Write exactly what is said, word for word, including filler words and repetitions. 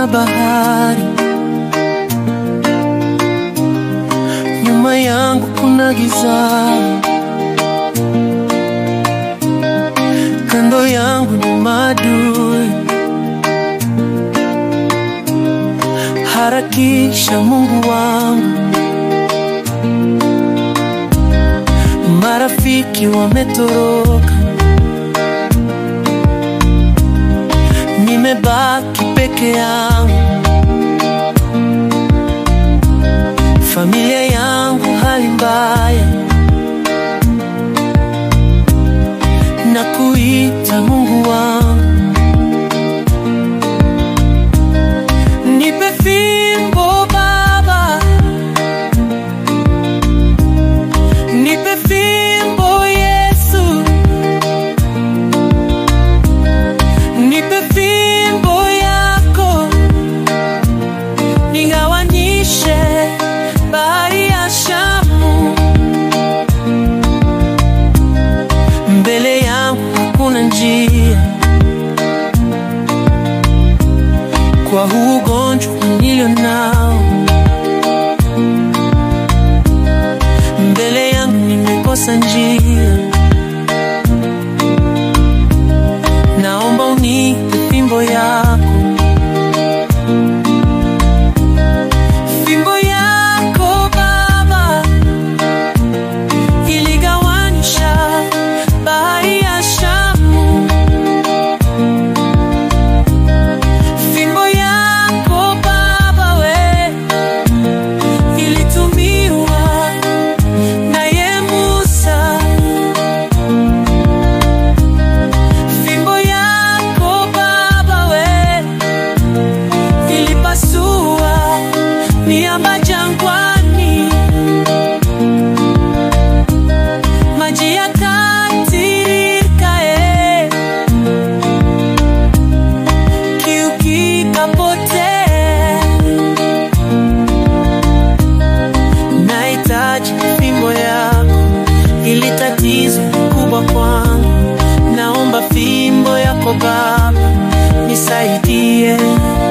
kuna bahari, nyuma yangu kuna giza, kando yangu ni maadui. Harakisha Mungu wangu, marafiki wametoroka, nimebaki peke yangu. Familia yangu hali mbaya, na kuita Mungu wangu, nipe fimbo Baba, nipe fimbo Yesu, nipe fimbo yako, nigawanyishe bahari ya Shamu. Mbele yangu hakuna njia, kwa huu ugonjwa nilio nao. Mbele yangu nimekosa njia, naomba unipe fimbo yako. Fimbo yako Baba iligawanyisha bahari ya Shamu. Fimbo yako Baba we ilitumiwa naye Musa. Fimbo yako Baba we ilipasua miamba jangwani, maji yakatiririka, eh, kiu kikapotea. Nahitaji fimbo yako, ili tatizo kubwa kwangu. Naomba fimbo yako Baba, nisaidie.